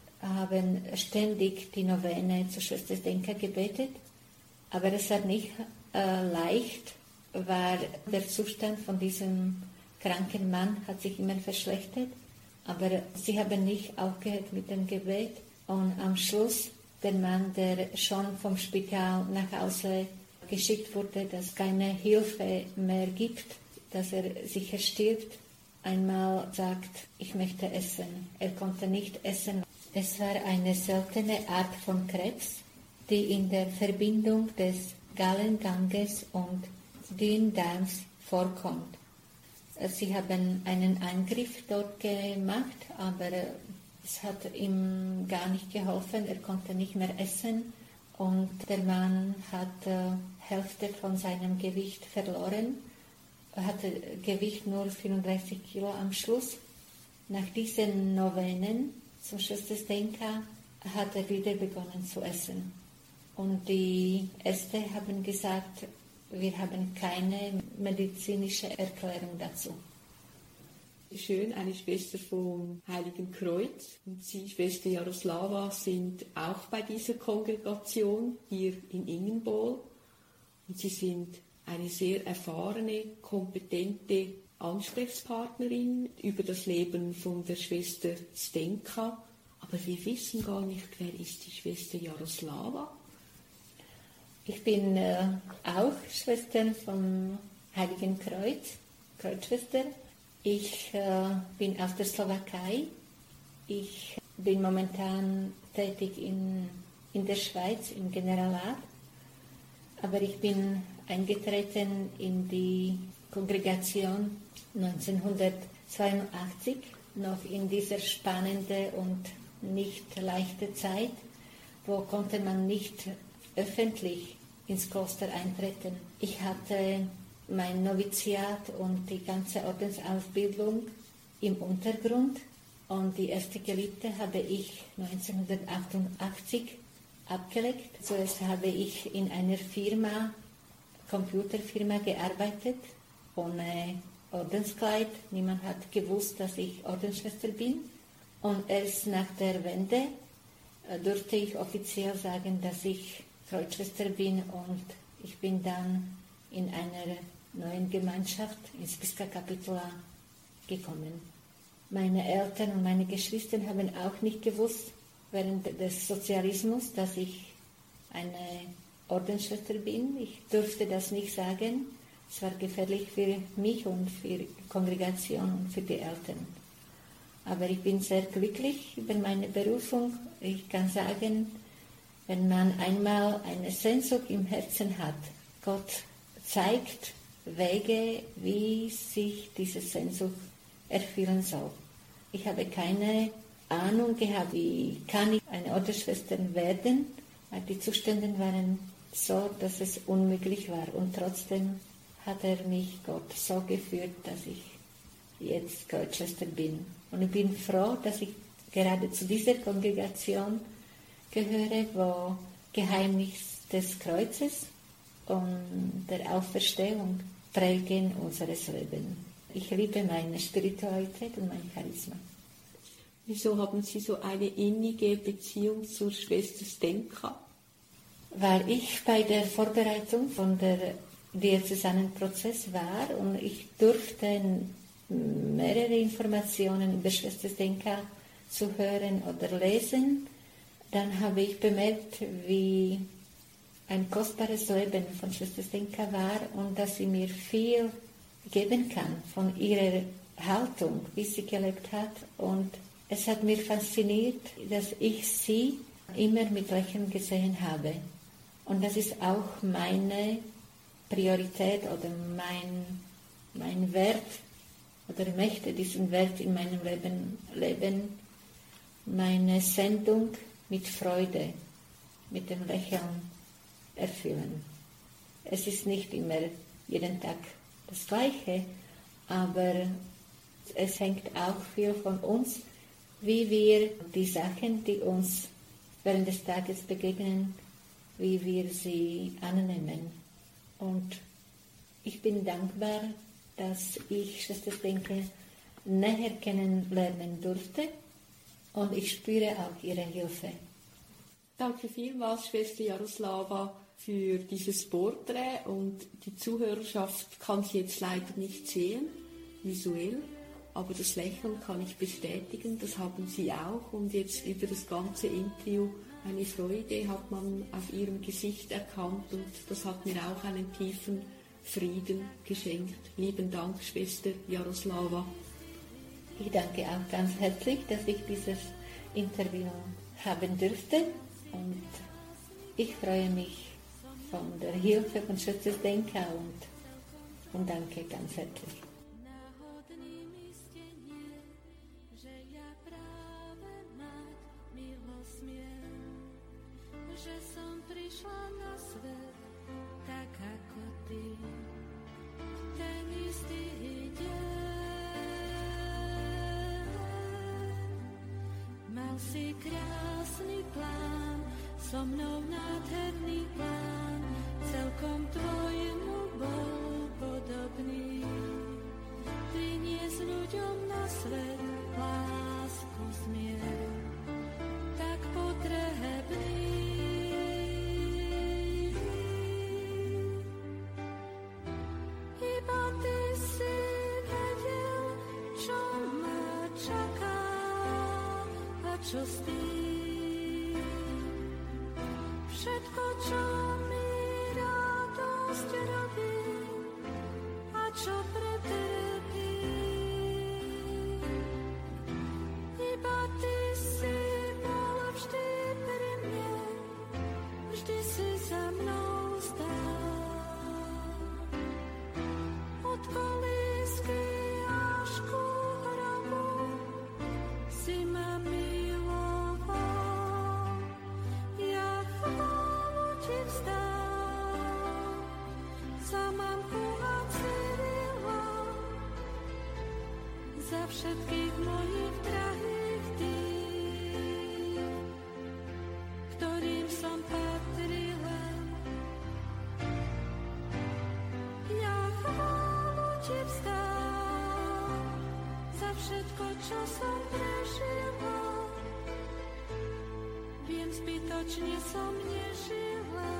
haben ständig die Novene zur Schwester Zdenka gebetet, aber es war nicht äh, leicht, weil der Zustand von diesem kranken Mann hat sich immer verschlechtert, aber sie haben nicht aufgehört mit dem Gebet und am Schluss der Mann, der schon vom Spital nach Hause geschickt wurde, dass es keine Hilfe mehr gibt, dass er sicher stirbt, einmal sagt, ich möchte essen. Er konnte nicht essen. Es war eine seltene Art von Krebs, die in der Verbindung des Gallenganges und Dünndarms vorkommt. Sie haben einen Eingriff dort gemacht, aber es hat ihm gar nicht geholfen. Er konnte nicht mehr essen und der Mann hat äh, Hälfte von seinem Gewicht verloren. Er hatte Gewicht nur vierunddreißig Kilo am Schluss. Nach diesen Novenen zum Schwester Zdenka hat er wieder begonnen zu essen. Und die Ärzte haben gesagt, wir haben keine medizinische Erklärung dazu. Schön, eine Schwester vom Heiligen Kreuz und Sie, Schwester Jaroslava, sind auch bei dieser Kongregation hier in Ingenbol. Und Sie sind eine sehr erfahrene, kompetente Ansprechpartnerin über das Leben von der Schwester Zdenka. Aber wir wissen gar nicht, wer ist die Schwester Jaroslava? Ich bin äh, auch Schwester vom Heiligen Kreuz, Kreuzschwester. Ich äh, bin aus der Slowakei. Ich bin momentan tätig in, in der Schweiz im Generalat. Aber ich bin eingetreten in die Kongregation neunzehnhundertzweiundachtzig, noch in dieser spannenden und nicht leichten Zeit, wo konnte man nicht öffentlich ins Kloster eintreten. Ich hatte mein Noviziat und die ganze Ordensausbildung im Untergrund und die erste Geliebte habe ich neunzehnhundertachtundachtzig abgelegt. Zuerst habe ich in einer Firma, Computerfirma gearbeitet, ohne Ordenskleid. Niemand hat gewusst, dass ich Ordensschwester bin. Und erst nach der Wende äh, durfte ich offiziell sagen, dass ich Kreuzschwester bin und ich bin dann in einer neuen Gemeinschaft, ins Spišská Kapitula, gekommen. Meine Eltern und meine Geschwister haben auch nicht gewusst, während des Sozialismus, dass ich eine Ordensschwester bin. Ich durfte das nicht sagen. Es war gefährlich für mich und für die Kongregation und für die Eltern. Aber ich bin sehr glücklich über meine Berufung. Ich kann sagen, wenn man einmal eine Sehnsucht im Herzen hat, Gott zeigt Wege, wie sich diese Sehnsucht erfüllen soll. Ich habe keine Ahnung gehabt, wie kann ich eine Ordensschwester werden, weil die Zustände waren so, dass es unmöglich war. Und trotzdem hat er mich Gott so geführt, dass ich jetzt Kreuzschwester bin. Und ich bin froh, dass ich gerade zu dieser Kongregation gehöre, wo Geheimnis des Kreuzes und der Auferstehung prägen unseres Lebens. Ich liebe meine Spiritualität und mein Charisma. Wieso haben Sie so eine innige Beziehung zur Schwester Zdenka? Weil ich bei der Vorbereitung von der Diözesanenprozess war und ich durfte mehrere Informationen über Schwester Zdenka zu hören oder lesen. Dann habe ich bemerkt, wie ein kostbares Leben von Schwester Zdenka war und dass sie mir viel geben kann von ihrer Haltung, wie sie gelebt hat. Und es hat mich fasziniert, dass ich sie immer mit Lächeln gesehen habe. Und das ist auch meine Priorität oder mein, mein Wert oder möchte diesen Wert in meinem Leben leben, meine Sendung mit Freude, mit dem Lächeln erfüllen. Es ist nicht immer jeden Tag das Gleiche, aber es hängt auch viel von uns, wie wir die Sachen, die uns während des Tages begegnen, wie wir sie annehmen. Und ich bin dankbar, dass ich Schwester Zdenka näher kennenlernen durfte und ich spüre auch ihre Hilfe. Danke vielmals, Schwester Jaroslava, für dieses Porträt, und die Zuhörerschaft kann Sie jetzt leider nicht sehen, visuell, aber das Lächeln kann ich bestätigen, das haben Sie auch, und jetzt über das ganze Interview eine Freude hat man auf Ihrem Gesicht erkannt, und das hat mir auch einen tiefen Frieden geschenkt. Lieben Dank, Schwester Jaroslava. Ich danke auch ganz herzlich, dass ich dieses Interview haben durfte, und ich freue mich von der Hilfe von Schwester Zdenka und, und danke ganz herzlich. Mal si krásny plán, so mnou nádherný plán, celkom tvojmu bol podobný. Priniesť ľuďom na svet lásku zmier, tak potrebný. Iba ty si vedel, čo ma čaká a čo s tým. Všetko, čo mi radosť robí a čo pretrpí. Iba ty si bol vždy pri mne, vždy si za mnou stál. Od kolísky až ku hrobu si ma miloval. Ja chválu ti vzdám za mamku a Cyrila, za všetkých mojich drahých tých, ktorým som patrila. Ja chválu ti vzdám za všetko, čo som prežila. Viem, zbytočne som nežila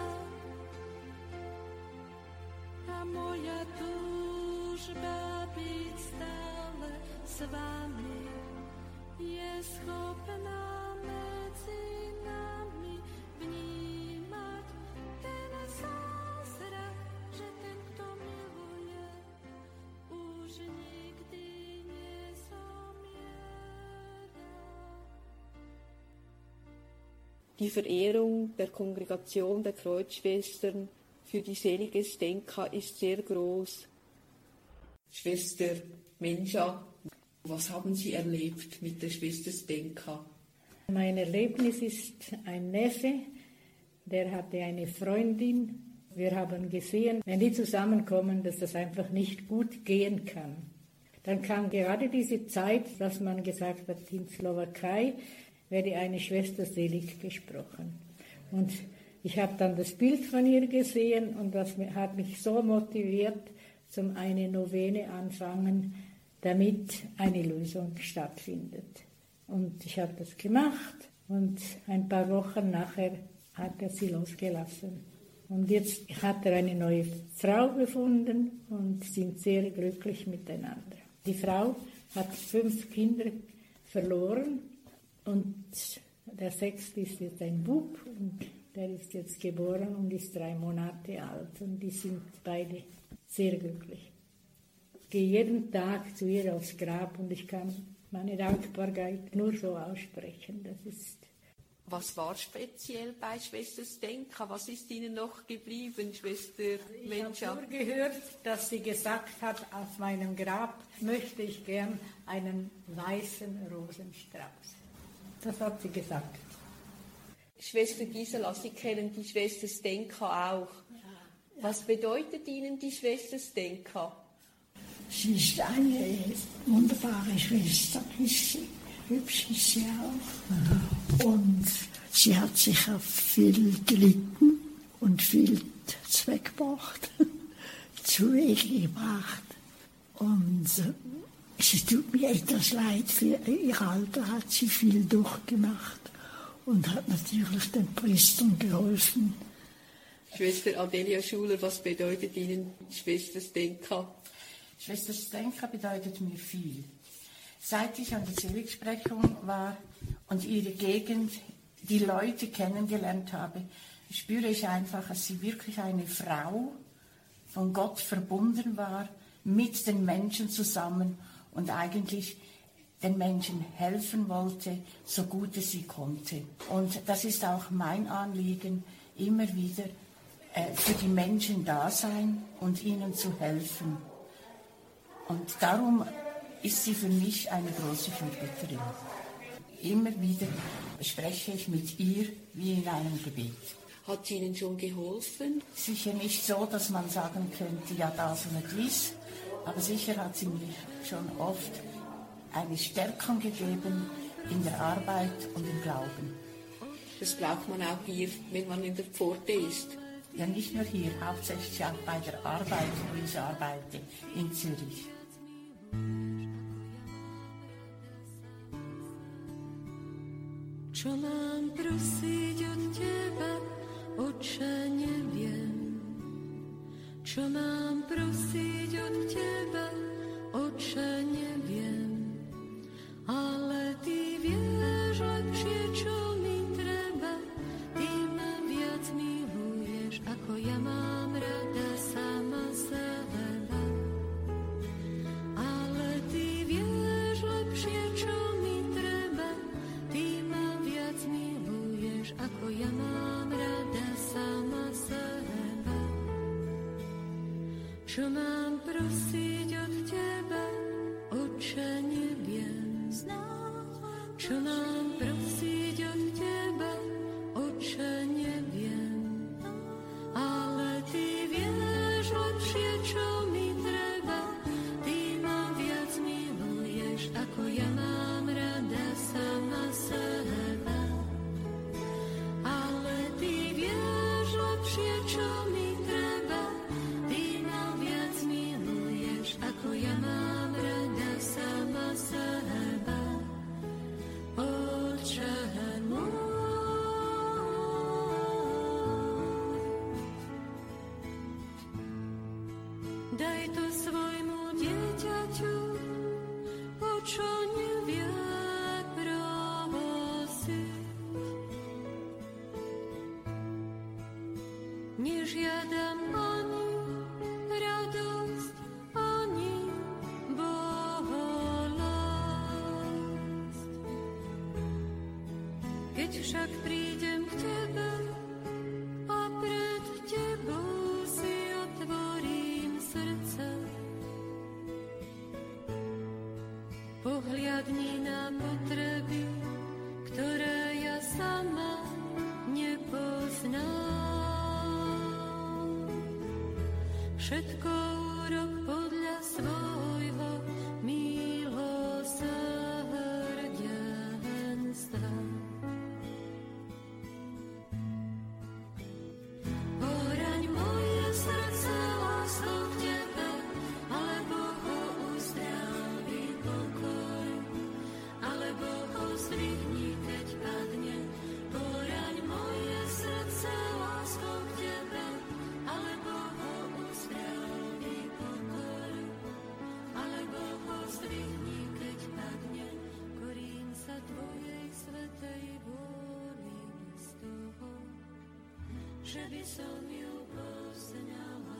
a moja túžba byť stále s vami je schopná medzi nami vnímať ten zázrak, že ten, kto miluje, už nikdy nezomiera. Die Verehrung der Kongregation der Kreuzschwestern für die selige Zdenka ist sehr groß. Schwester Menja, was haben Sie erlebt mit der Schwester Zdenka? Mein Erlebnis ist ein Neffe, der hatte eine Freundin. Wir haben gesehen, wenn die zusammenkommen, dass das einfach nicht gut gehen kann. Dann kam gerade diese Zeit, dass man gesagt hat, in Slowakei werde eine Schwester selig gesprochen. Und ich habe dann das Bild von ihr gesehen und das hat mich so motiviert, zum eine Novene anfangen, damit eine Lösung stattfindet. Und ich habe das gemacht und ein paar Wochen nachher hat er sie losgelassen. Und jetzt hat er eine neue Frau gefunden und sind sehr glücklich miteinander. Die Frau hat fünf Kinder verloren und der sechste ist jetzt ein Bub und der ist jetzt geboren und ist drei Monate alt und die sind beide sehr glücklich. Ich gehe jeden Tag zu ihr aufs Grab und ich kann meine Dankbarkeit nur so aussprechen. Das ist Was war speziell bei Schwester Zdenka? Was ist Ihnen noch geblieben, Schwester Menja? Ich habe nur gehört, dass sie gesagt hat, auf meinem Grab möchte ich gern einen weißen Rosenstrauß. Das hat sie gesagt. Schwester Gisela, Sie kennen die Schwester Zdenka auch. Ja. Was bedeutet Ihnen die Schwester Zdenka? Sie ist eine wunderbare Schwester, ist sie. Hübsch ist sie auch. Und sie hat sicher viel gelitten und viel Zweckgebracht, zu Wege gebracht. Und es tut mir etwas leid, für ihr Alter hat sie viel durchgemacht und hat natürlich den Priestern geholfen. Schwester Adelia Schuler, was bedeutet Ihnen Schwester Zdenka? Schwester Zdenka bedeutet mir viel. Seit ich an der Seligsprechung war und ihre Gegend, die Leute kennengelernt habe, spüre ich einfach, dass sie wirklich eine Frau von Gott verbunden war, mit den Menschen zusammen und eigentlich den Menschen helfen wollte, so gut es sie konnte. Und das ist auch mein Anliegen, immer wieder äh, für die Menschen da sein und ihnen zu helfen. Und darum ist sie für mich eine große Fürbitterin. Immer wieder spreche ich mit ihr wie in einem Gebet. Hat sie Ihnen schon geholfen? Sicher nicht so, dass man sagen könnte, ja das und dies, aber sicher hat sie mir schon oft eine Stärkung gegeben, in der Arbeit und im Glauben. Das braucht man auch hier, wenn man in der Pforte ist. Ja, nicht nur hier, hauptsächlich auch bei der Arbeit, wo ich arbeite, in Zürich. Čo mám prosiť od teba, Otče, neviem. Čo mám prosiť od teba, Otče, neviem. Ale ty vieš lepšie, čo mi treba. Ty ma viac miluješ, ako ja mám rada sama seba. Ale ty vieš lepšie, čo mi treba. Ty ma viac miluješ, ako ja mám rada sama seba. Čo mám prosiť od teba, Otče, neviem. Čo mám prosiť od teba, Otče, neviem. Ale ty vieš lepšie, čo mi treba. Ty ma viac miluješ, ako ja mám rada sama seba. Ale ty vieš lepšie, čo mi treba. Ty ma viac miluješ, ako ja mám rada sama seba. Otče môj, daj to svojmu dieťaťu, o čo nevie prosiť. Nežiadam ani radosť, ani bolesť. Keď však prídem k tebe a pred tebou si otvorím srdce, pohliadni na potreby, ktoré ja sama nepoznám. Všetko urob podľa svojho milosrdenstva. Poraň moje srdce láskou k tebe, alebo ho uzdraví pokoj, alebo ho zdvihni, keď padne. Poraň moje srdce láskou k tebe, alebo ho uzdraví pokoj, alebo ho zdvihni, keď padne. Korím sa tvojej svätej vôli z toho, že by som ju poznala.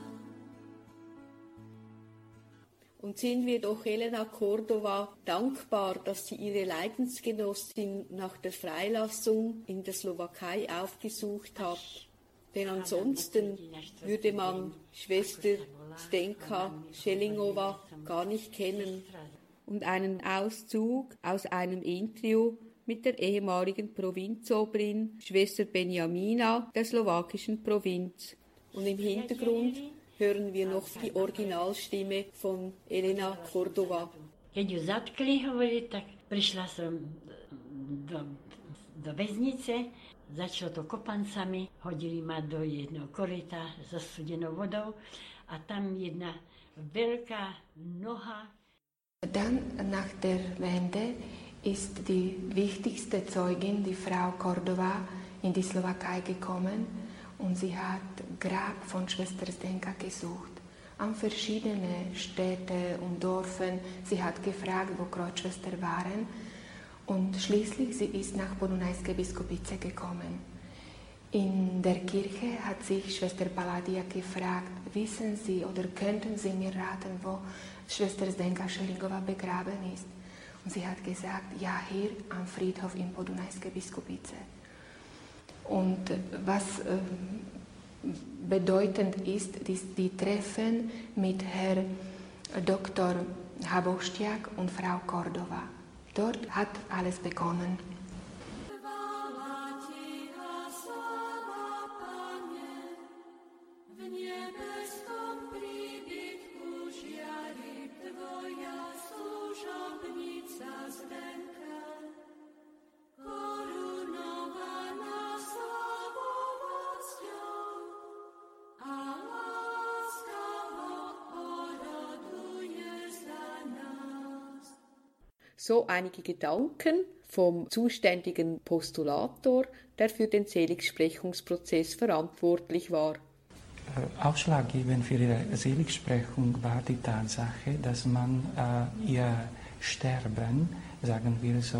Und sind wir doch Elena Cordova dankbar, dass sie ihre Leidensgenossin nach der Freilassung in der Slowakei aufgesucht hat. Denn ansonsten würde man Schwester Zdenka Schelingova gar nicht kennen. Und einen Auszug aus einem Interview mit der ehemaligen Provinzobrin Schwester Benjamina der slowakischen Provinz. Und im Hintergrund hören wir noch die Originalstimme von Elena Cordova. Keď ju zatkli, hovorí, tak prišla som do, do väznice, začalo to kopancami, hodili ma do jedného koryta so studenou vodou a tam jedna veľká noha. Dann nach der Wende ist die wichtigste Zeugin, die Frau Cordova, in die Slowakei gekommen und sie hat Grab von Schwester Zdenka gesucht. An verschiedene Städte und Dörfern. Sie hat gefragt, wo Kreuzschwestern waren und schließlich sie ist nach Podunajské Biskupice gekommen. In der Kirche hat sich Schwester Paladia gefragt, wissen Sie oder könnten Sie mir raten, wo Schwester Zdenka Schelingova begraben ist? Und sie hat gesagt, ja, hier am Friedhof in Podunajské Biskupice. Und was äh, bedeutend ist, die, die Treffen mit Herr Doktor Haboštiak und Frau Cordova. Dort hat alles begonnen. So einige Gedanken vom zuständigen Postulator, der für den Seligsprechungsprozess verantwortlich war. Ausschlaggebend für ihre Seligsprechung war die Tatsache, dass man äh, ihr Sterben, sagen wir so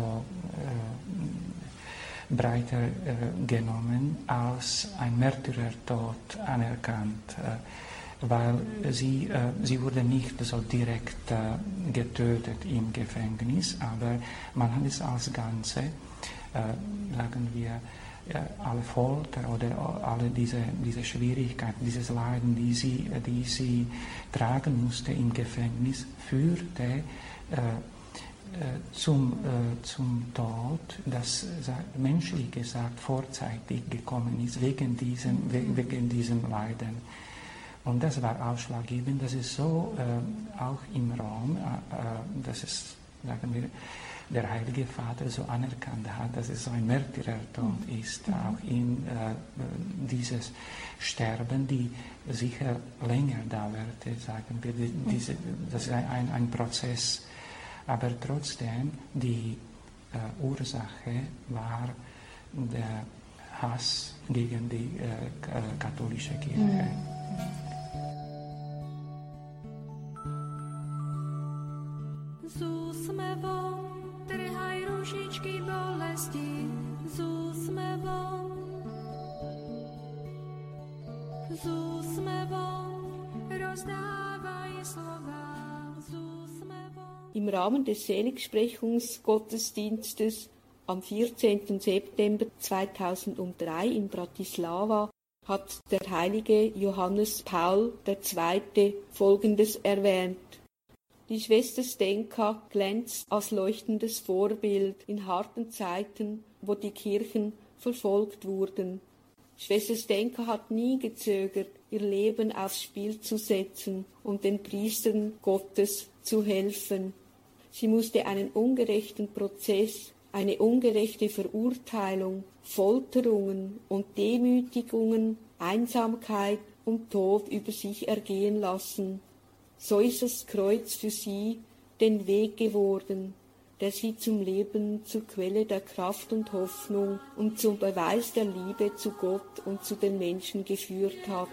äh, breiter äh, genommen, als ein Märtyrertod anerkannt, äh, weil sie, äh, sie wurde nicht so direkt äh, getötet im Gefängnis, aber man hat es als Ganze, äh, sagen wir, alle Folter oder alle diese, diese Schwierigkeiten, dieses Leiden, die sie, die sie tragen musste im Gefängnis, führte äh, äh, zum, äh, zum Tod, das äh, menschlich gesagt vorzeitig gekommen ist, wegen diesem, wegen diesem Leiden. Und das war ausschlaggebend, dass es so äh, auch im Rom, äh, dass es, sagen wir, der Heilige Vater so anerkannt hat, dass es so ein Märtyrertod ist, auch in äh, dieses Sterben, die sicher länger dauerte, sagen wir, diese, das ist ein, ein Prozess, aber trotzdem die äh, Ursache war der Hass gegen die äh, katholische Kirche. Ružičky bolesti s úsmevom, s úsmevom rozdávaj slova, s úsmevom. Im Rahmen des Seligsprechungsgottesdienstes am vierzehnten September zweitausenddrei in Bratislava hat der heilige Johannes Paul der Zweite Folgendes erwähnt. Die Schwester Zdenka glänzt als leuchtendes Vorbild in harten Zeiten, wo die Kirchen verfolgt wurden. Schwester Zdenka hat nie gezögert, ihr Leben aufs Spiel zu setzen und den Priestern Gottes zu helfen. Sie musste einen ungerechten Prozess, eine ungerechte Verurteilung, Folterungen und Demütigungen, Einsamkeit und Tod über sich ergehen lassen. So ist das Kreuz für sie den Weg geworden, der sie zum Leben, zur Quelle der Kraft und Hoffnung und zum Beweis der Liebe zu Gott und zu den Menschen geführt hat.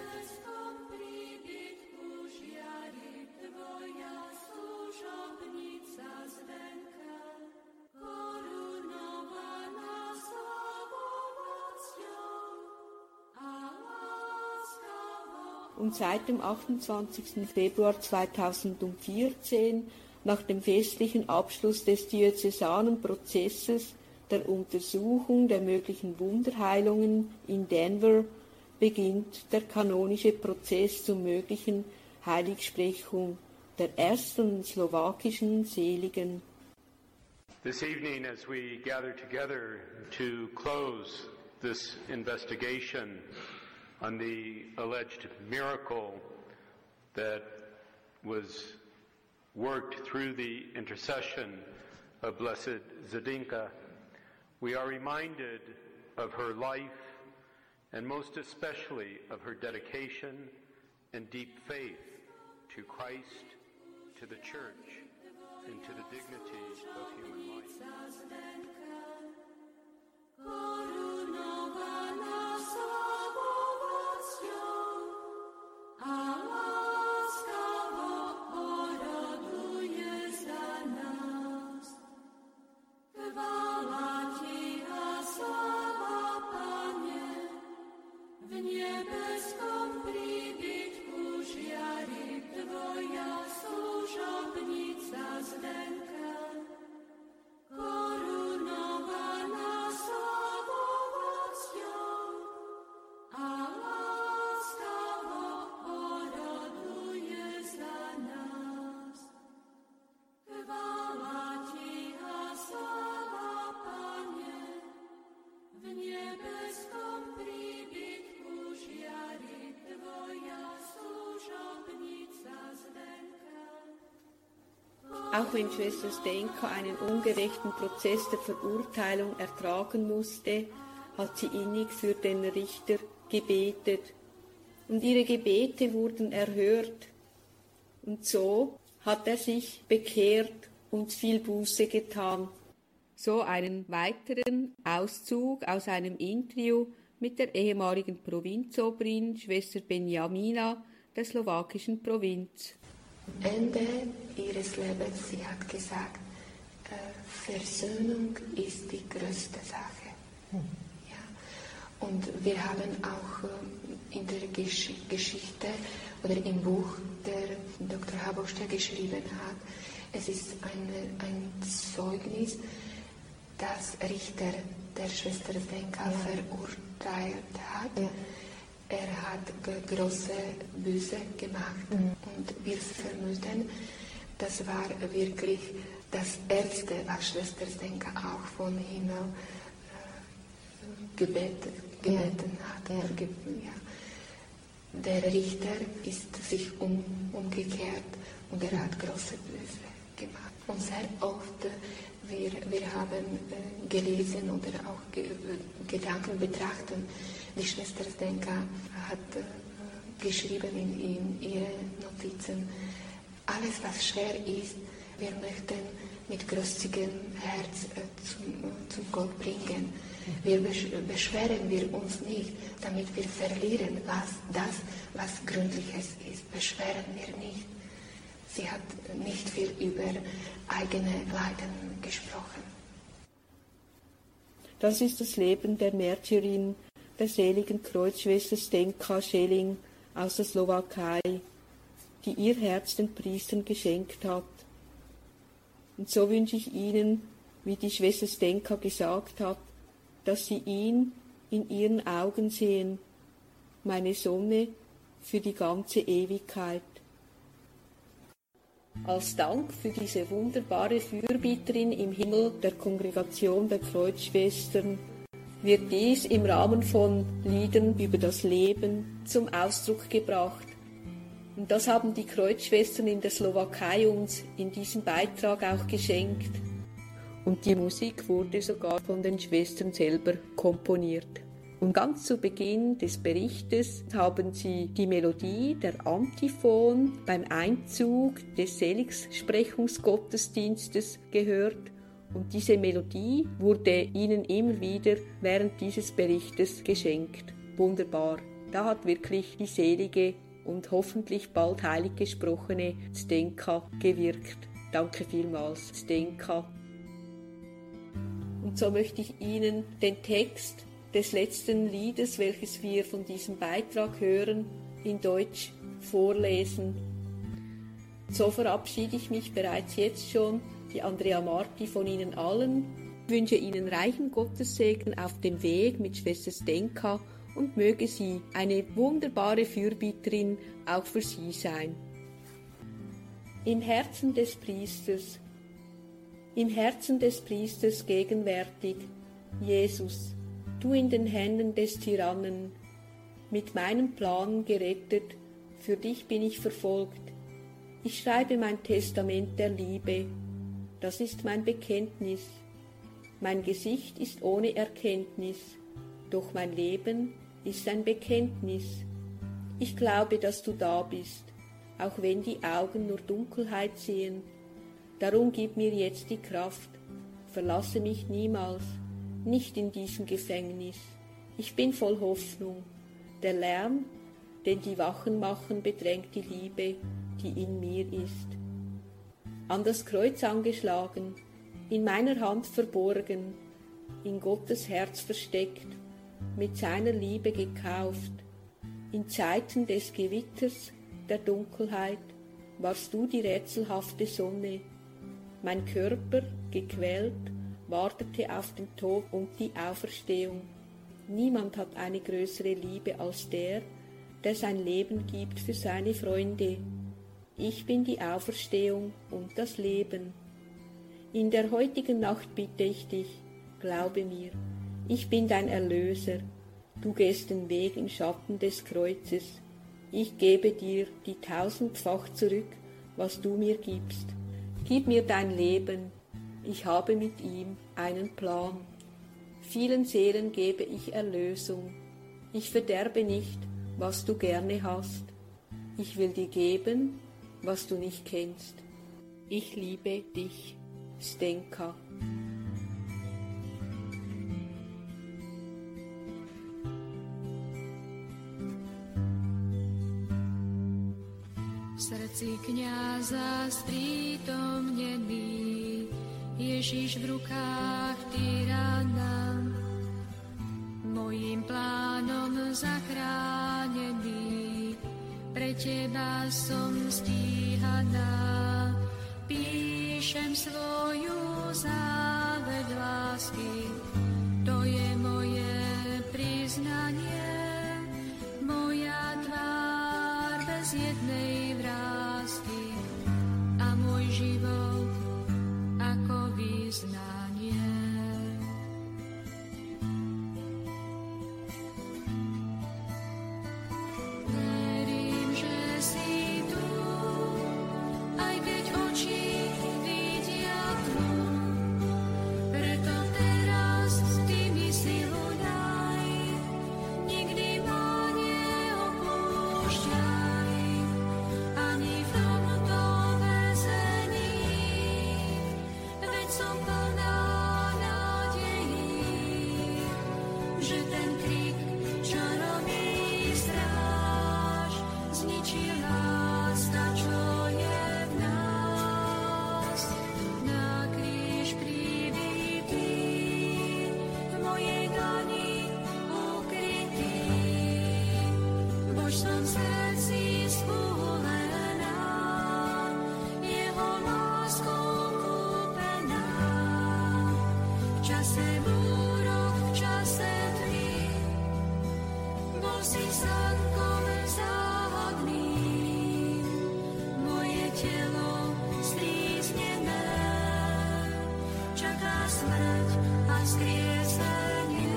Und seit dem achtundzwanzigsten Februar zweitausendvierzehn, nach dem festlichen Abschluss des diözesanen Prozesses der Untersuchung der möglichen Wunderheilungen in Denver, beginnt der kanonische Prozess zur möglichen Heiligsprechung der ersten slowakischen Seligen. This evening, as we gather together to close this investigation on the alleged miracle that was worked through the intercession of Blessed Zdenka, we are reminded of her life and most especially of her dedication and deep faith to Christ, to the Church, and to the dignity of human life. Auch wenn Schwester Zdenka einen ungerechten Prozess der Verurteilung ertragen musste, hat sie innig für den Richter gebetet. Und ihre Gebete wurden erhört. Und so hat er sich bekehrt und viel Buße getan. So einen weiteren Auszug aus einem Interview mit der ehemaligen Provinzobrin Schwester Benjamina der slowakischen Provinz. Am Ende ihres Lebens, sie hat gesagt, äh, Versöhnung ist die größte Sache. Hm. Ja. Und wir haben auch äh, in der Gesch- Geschichte oder im Buch, der Doktor Haboster geschrieben hat, es ist eine, ein Zeugnis, das Richter der Schwester Zdenka ja. verurteilt hat. Ja. Er hat g- große Buße gemacht mhm. und wir vermuten, das war wirklich das Erste, was Schwester Zdenka auch vom Himmel äh, gebeten, gebeten ja. hat. Ja. Ge- ja. Der Richter ist sich um, umgekehrt und er hat große Buße gemacht. Und sehr oft, wir, wir haben äh, gelesen oder auch ge- Gedanken betrachten, die Schwester Zdenka hat äh, geschrieben in, in ihre Notizen, alles was schwer ist, wir möchten mit großzügigem Herz äh, zum, äh, zum Gott bringen. Wir besch- beschweren wir uns nicht, damit wir verlieren, was das, was Gründliches ist. Beschweren wir nicht. Sie hat nicht viel über eigene Leiden gesprochen. Das ist das Leben der Märtyrin, der seligen Kreuzschwester Zdenka Schelling aus der Slowakei, die ihr Herz den Priestern geschenkt hat. Und so wünsche ich Ihnen, wie die Schwester Zdenka gesagt hat, dass Sie ihn in Ihren Augen sehen, meine Sonne für die ganze Ewigkeit. Als Dank für diese wunderbare Fürbitterin im Himmel der Kongregation der Kreuzschwestern wird dies im Rahmen von Liedern über das Leben zum Ausdruck gebracht. Und das haben die Kreuzschwestern in der Slowakei uns in diesem Beitrag auch geschenkt. Und die Musik wurde sogar von den Schwestern selber komponiert. Und ganz zu Beginn des Berichtes haben sie die Melodie der Antiphon beim Einzug des Seligsprechungsgottesdienstes gehört. Und diese Melodie wurde ihnen immer wieder während dieses Berichtes geschenkt. Wunderbar. Da hat wirklich die selige und hoffentlich bald heilig gesprochene Zdenka gewirkt. Danke vielmals, Zdenka. Und so möchte ich Ihnen den Text des letzten Liedes, welches wir von diesem Beitrag hören, in Deutsch vorlesen. So verabschiede ich mich bereits jetzt schon, die Andrea Marti, von Ihnen allen. Ich wünsche Ihnen reichen Gottessegen auf dem Weg mit Schwester Zdenka und möge sie eine wunderbare Fürbitterin auch für Sie sein. Im Herzen des Priesters, im Herzen des Priesters gegenwärtig, Jesus, du in den Händen des Tyrannen, mit meinem Plan gerettet, für dich bin ich verfolgt. Ich schreibe mein Testament der Liebe, das ist mein Bekenntnis. Mein Gesicht ist ohne Erkenntnis, doch mein Leben ist ein Bekenntnis. Ich glaube, dass du da bist, auch wenn die Augen nur Dunkelheit sehen. Darum gib mir jetzt die Kraft, verlasse mich niemals, nicht in diesem Gefängnis. Ich bin voll Hoffnung. Der Lärm, den die Wachen machen, bedrängt die Liebe, die in mir ist. An das Kreuz angeschlagen, in meiner Hand verborgen, in Gottes Herz versteckt, mit seiner Liebe gekauft. In Zeiten des Gewitters, der Dunkelheit, warst du die rätselhafte Sonne. Mein Körper, gequält, wartete auf den Tod und die Auferstehung. Niemand hat eine größere Liebe als der, der sein Leben gibt für seine Freunde. Ich bin die Auferstehung und das Leben. In der heutigen Nacht bitte ich dich, glaube mir, ich bin dein Erlöser. Du gehst den Weg im Schatten des Kreuzes. Ich gebe dir die tausendfach zurück, was du mir gibst. Gib mir dein Leben, ich habe mit ihm einen Plan. Vielen Seelen gebe ich Erlösung. Ich verderbe nicht, was du gerne hast. Ich will dir geben, was du nicht kennst. Ich liebe dich. Zdenka. V srdci kňaza sprítomnený, Ježiš v rukách tyrana, mojím plánom zachránený, pre teba som stíhaná. Píšem svoju záveď lásky, to je moje priznanie, moja tvár bez jednej vrásky a môj život ako vyznanie. Verím, že si tu, aj keď oči vidia tmu, preto teraz ty mi silu daj, nikdy ma neopúšťaj, ani v tomto väzení, veď som plná nádejí, že ten krik, čo robí stráž, zničí láska, čo je v nás. Na kríž pribitý, v mojej dlani ukrytý, v Božskom srdci spúlená, jeho láskou kúpená. V čase búrok, v čase tmy, bol si slnkom záhodným, moje telo stríznené, čaká smrť a vzkriesenie.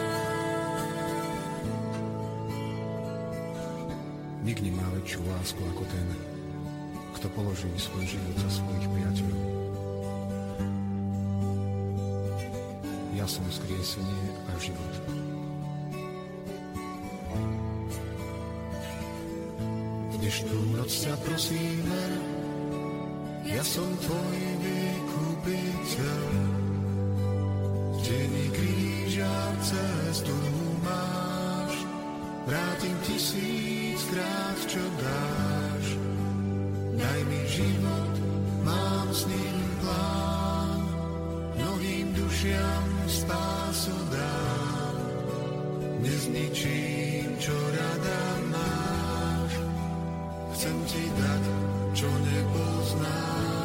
Nik nemá väčšiu lásku ako ten, kto položí svoj život za svojich priateľov. Ja som vzkriesenie a život. Dnešnú noc ťa prosím ver, ja som tvoj vykupiteľ. V tieni kríža cestu máš, vrátim tisíckrát, čo dáš. Daj mi život, mám s ním plán, mnohým dušiam spásu dám. Nezničím, čo rada máš, chcem ti dať, čo nepoznám.